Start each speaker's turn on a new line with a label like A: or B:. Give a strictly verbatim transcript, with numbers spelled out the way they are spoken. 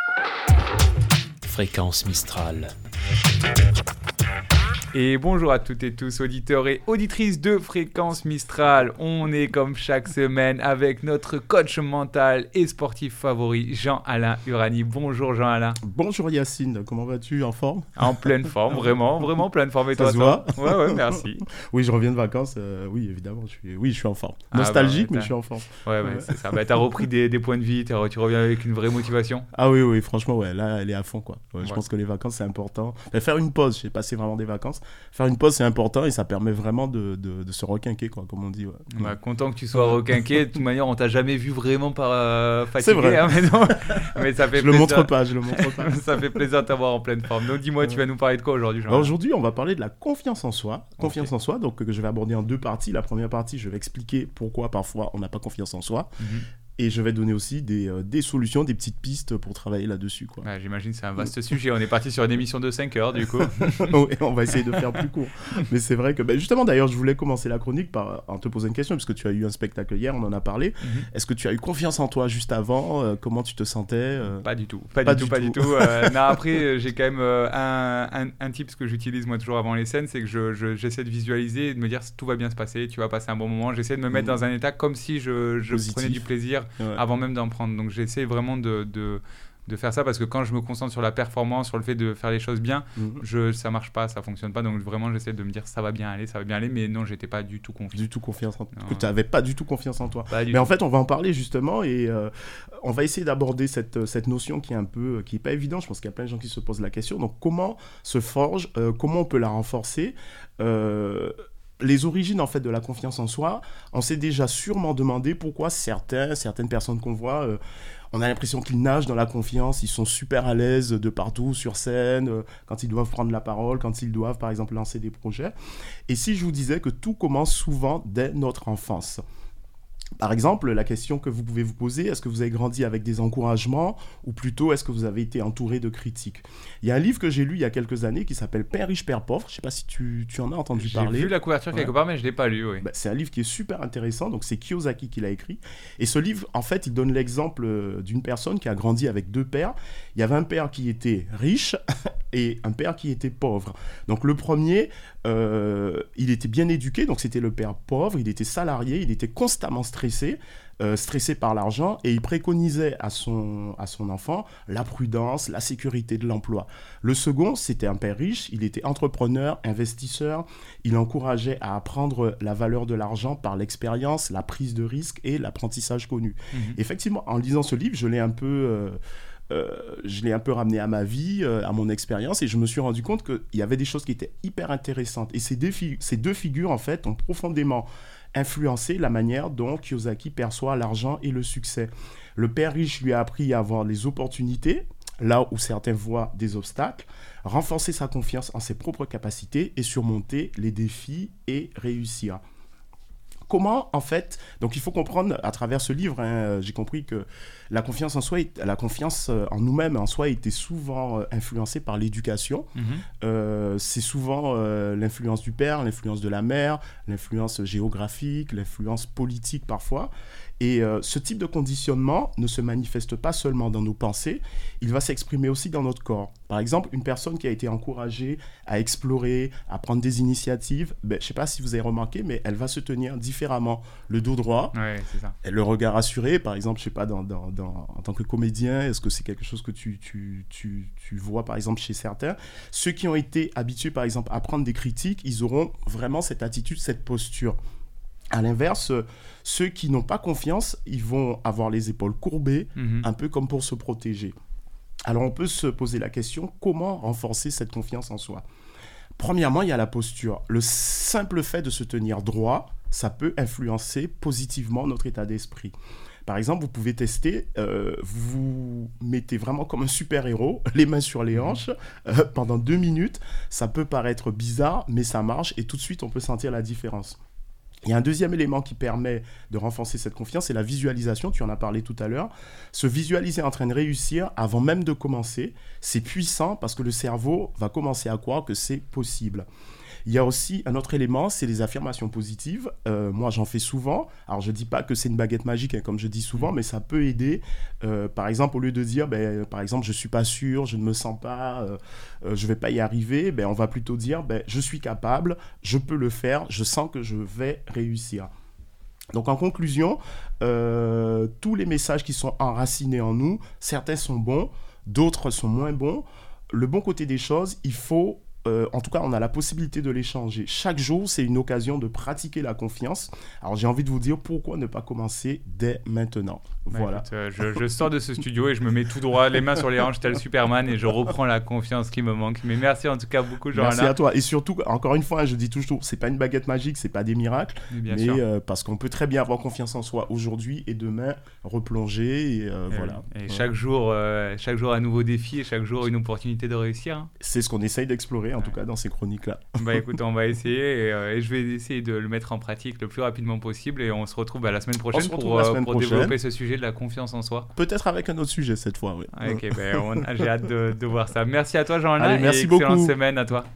A: Fréquence Mistral.
B: Et bonjour à toutes et tous, auditeurs et auditrices de Fréquence Mistral. On est comme chaque semaine avec notre coach mental et sportif favori, Jean-Alain Urani. Bonjour Jean-Alain.
C: Bonjour Yacine, comment vas-tu? En forme?
B: En pleine forme, vraiment, vraiment pleine forme. Et toi,
C: ça se voit?
B: Ouais, ouais, merci.
C: Oui, je reviens de vacances, euh, oui, évidemment, je suis, oui, je suis en forme. Nostalgique, ah bah, mais je suis en forme.
B: Ouais, ouais, ouais. C'est ça. Bah, t'as repris des, des points de vie, tu reviens avec une vraie motivation?
C: Ah oui, oui, franchement, ouais, là, elle est à fond, quoi. Ouais, ouais. Je pense que les vacances, c'est important. Mais faire une pause, j'ai passé vraiment des vacances. Faire une pause, c'est important et ça permet vraiment de, de, de se requinquer, quoi, comme on dit. Ouais.
B: Bah, content que tu sois requinqué. De toute manière, on t'a jamais vu vraiment par, euh, fatigué.
C: C'est vrai.
B: Hein, mais, non, mais ça fait
C: je
B: plaisir.
C: le montre pas, je le montre pas.
B: Ça fait plaisir de t'avoir en pleine forme. Donc dis-moi, tu vas nous parler de quoi aujourd'hui, Jean?
C: Alors, aujourd'hui, on va parler de la confiance en soi. Confiance
B: okay.
C: en soi, donc que je vais aborder en deux parties. La première partie, je vais expliquer pourquoi parfois on n'a pas confiance en soi. Mm-hmm. Et je vais donner aussi des, euh, des solutions, des petites pistes pour travailler là-dessus, quoi.
B: Ouais, j'imagine que c'est un vaste sujet. On est parti sur une émission de cinq heures, du coup.
C: Oui, on va essayer de faire plus court. Mais c'est vrai que... Bah, justement, d'ailleurs, je voulais commencer la chronique par, en te posant une question, puisque tu as eu un spectacle hier, on en a parlé. Mm-hmm. Est-ce que tu as eu confiance en toi juste avant? euh, Comment tu te sentais? euh...
B: Pas du tout. Pas, pas du, du tout, tout, pas du tout. Euh, non, après, j'ai quand même euh, un, un, un tip que j'utilise moi toujours avant les scènes, c'est que je, je, j'essaie de visualiser et de me dire tout va bien se passer, tu vas passer un bon moment. J'essaie de me mettre mm-hmm. dans un état comme si je, je prenais du plaisir ouais. avant même d'en prendre. Donc j'essaie vraiment de, de, de faire ça parce que quand je me concentre sur la performance, sur le fait de faire les choses bien, mmh. je, ça marche pas, ça fonctionne pas. Donc vraiment j'essaie de me dire ça va bien aller, ça va bien aller. Mais non, j'étais pas du tout confiant.
C: Du tout confiance en toi. Que tu n'avais pas du tout confiance en toi.
B: Pas du
C: mais
B: tout.
C: En fait, on va en parler justement et euh, on va essayer d'aborder cette, cette notion qui est un peu, qui est pas évidente. Je pense qu'il y a plein de gens qui se posent la question. Donc comment se forge, euh, comment on peut la renforcer euh, Les origines en fait de la confiance en soi, on s'est déjà sûrement demandé pourquoi certains, certaines personnes qu'on voit, euh, on a l'impression qu'ils nagent dans la confiance, ils sont super à l'aise de partout sur scène, euh, quand ils doivent prendre la parole, quand ils doivent par exemple lancer des projets. Et si je vous disais que tout commence souvent dès notre enfance? Par exemple, la question que vous pouvez vous poser, est-ce que vous avez grandi avec des encouragements ou plutôt est-ce que vous avez été entouré de critiques? Il y a un livre que j'ai lu il y a quelques années qui s'appelle Père riche, Père pauvre. Je ne sais pas si tu, tu en as entendu
B: j'ai
C: parler.
B: J'ai vu la couverture quelque ouais. part, mais je ne l'ai pas lu. Oui.
C: Bah, c'est un livre qui est super intéressant. Donc, c'est Kiyosaki qui l'a écrit. Et ce livre, en fait, il donne l'exemple d'une personne qui a grandi avec deux pères. Il y avait un père qui était riche et un père qui était pauvre. Donc, le premier, euh, il était bien éduqué. Donc, c'était le père pauvre. Il était salarié. Il était constamment stressé. Stressé, euh, stressé par l'argent et il préconisait à son, à son enfant la prudence, la sécurité de l'emploi. Le second, c'était un père riche, il était entrepreneur, investisseur, il encourageait à apprendre la valeur de l'argent par l'expérience, la prise de risque et l'apprentissage connu. Mmh. Effectivement, en lisant ce livre, je l'ai un peu... Euh, Euh, je l'ai un peu ramené à ma vie, euh, à mon expérience, et je me suis rendu compte qu'il y avait des choses qui étaient hyper intéressantes. Et ces deux, fi- ces deux figures, en fait, ont profondément influencé la manière dont Kiyosaki perçoit l'argent et le succès. Le père riche lui a appris à avoir les opportunités, là où certains voient des obstacles, renforcer sa confiance en ses propres capacités et surmonter les défis et réussir. Comment, en fait, donc il faut comprendre à travers ce livre, hein, j'ai compris que la confiance en soi, la confiance en nous-mêmes en soi était souvent influencée par l'éducation. Mmh. Euh, c'est souvent euh, l'influence du père, l'influence de la mère, l'influence géographique, l'influence politique parfois. Et euh, ce type de conditionnement ne se manifeste pas seulement dans nos pensées, il va s'exprimer aussi dans notre corps. Par exemple, une personne qui a été encouragée à explorer, à prendre des initiatives, ben, je ne sais pas si vous avez remarqué, mais elle va se tenir différemment. Le dos droit,
B: ouais, c'est ça.
C: Le regard assuré, par exemple, je ne sais pas, dans, dans, dans, en tant que comédien, est-ce que c'est quelque chose que tu, tu, tu, tu vois, par exemple, chez certains? Ceux qui ont été habitués, par exemple, à prendre des critiques, ils auront vraiment cette attitude, cette posture. À l'inverse, ceux qui n'ont pas confiance, ils vont avoir les épaules courbées, mmh. un peu comme pour se protéger. Alors, on peut se poser la question, comment renforcer cette confiance en soi? Premièrement, il y a la posture. Le simple fait de se tenir droit, ça peut influencer positivement notre état d'esprit. Par exemple, vous pouvez tester, euh, vous mettez vraiment comme un super-héros, les mains sur les hanches, euh, pendant deux minutes. Ça peut paraître bizarre, mais ça marche et tout de suite, on peut sentir la différence. Il y a un deuxième élément qui permet de renforcer cette confiance, c'est la visualisation, tu en as parlé tout à l'heure. Se visualiser en train de réussir avant même de commencer, c'est puissant parce que le cerveau va commencer à croire que c'est possible. Il y a aussi un autre élément, c'est les affirmations positives. Euh, moi, j'en fais souvent. Alors, je ne dis pas que c'est une baguette magique, hein, comme je dis souvent, mais ça peut aider. Euh, par exemple, au lieu de dire, ben, par exemple, je ne suis pas sûr, je ne me sens pas, euh, euh, je ne vais pas y arriver, ben, on va plutôt dire, ben, je suis capable, je peux le faire, je sens que je vais réussir. Donc, en conclusion, euh, tous les messages qui sont enracinés en nous, certains sont bons, d'autres sont moins bons. Le bon côté des choses, il faut... Euh, en tout cas, on a la possibilité de l'échanger. Chaque jour, c'est une occasion de pratiquer la confiance. Alors, j'ai envie de vous dire pourquoi ne pas commencer dès maintenant.
B: Bah,
C: voilà.
B: Écoute, euh, je, je sors de ce studio et je me mets tout droit, les mains sur les hanches, tel Superman, et je reprends la confiance qui me manque. Mais merci en tout cas beaucoup, Jean-Alain.
C: Merci à toi. Et surtout, encore une fois, je dis toujours, c'est pas une baguette magique, c'est pas des miracles,
B: Bien
C: mais
B: sûr.
C: euh, parce qu'on peut très bien avoir confiance en soi aujourd'hui et demain replonger. Et, euh,
B: Et
C: voilà.
B: oui. Et
C: Ouais.
B: chaque jour, euh, chaque jour un nouveau défi et chaque jour une opportunité de réussir. hein.
C: C'est ce qu'on essaye d'explorer, en
B: Ouais.
C: tout cas, dans ces chroniques-là.
B: Bah écoute, on va essayer et, euh, et je vais essayer de le mettre en pratique le plus rapidement possible et on se retrouve bah, la semaine prochaine
C: se retrouve
B: pour,
C: la
B: euh,
C: semaine
B: pour
C: prochaine.
B: développer ce sujet de la confiance en soi.
C: Peut-être avec un autre sujet cette fois, oui.
B: Ok, bah, on- j'ai hâte de, de voir ça. Merci à toi, Jean-Alain.
C: Allez, merci
B: et excellente
C: beaucoup.
B: semaine à toi.